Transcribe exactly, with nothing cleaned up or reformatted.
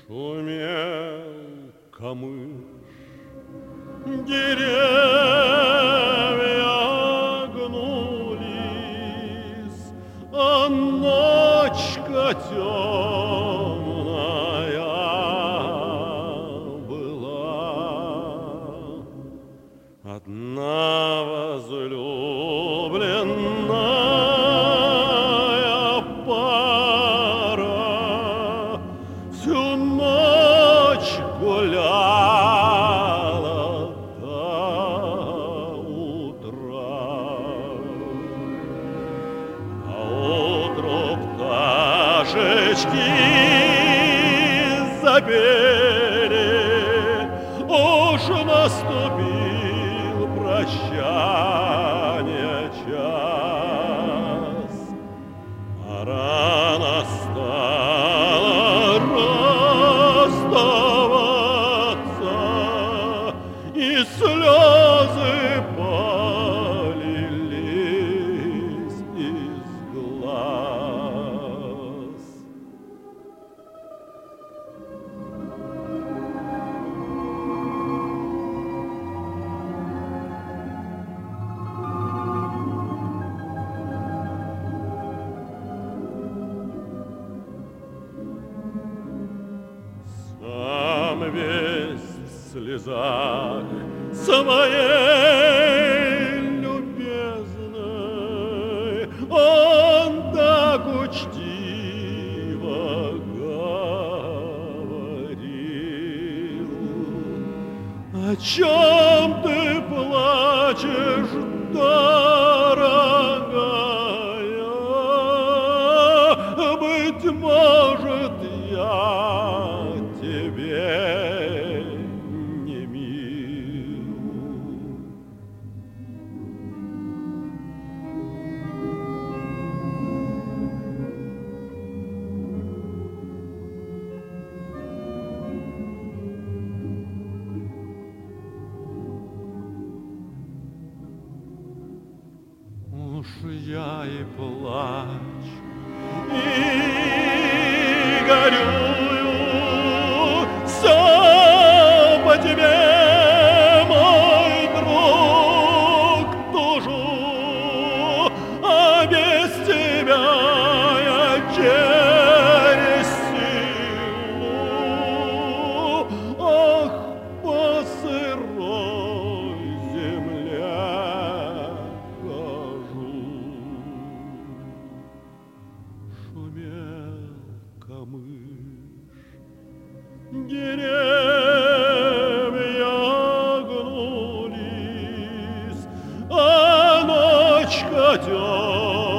Шумел камыш, деревья гнулись, а ночка темная была. Одна возлюбленная пара всю ночь гуляла до утра. А утру пташечки запели, уж наступил прощание час. Пора настала расставаться, и слезы полились из глаз. Сам весь в слезах своей любезной, он так учтиво говорил: о чем ты плачешь, дорогая? Быть может, я тебе не мил. Уж я и плачу, и горюю, все по тебе, мой друг, тужу, а без тебя я через силу, ах, по сырой земле хожу. Шумел камыш, деревья гнулись, а ночка темная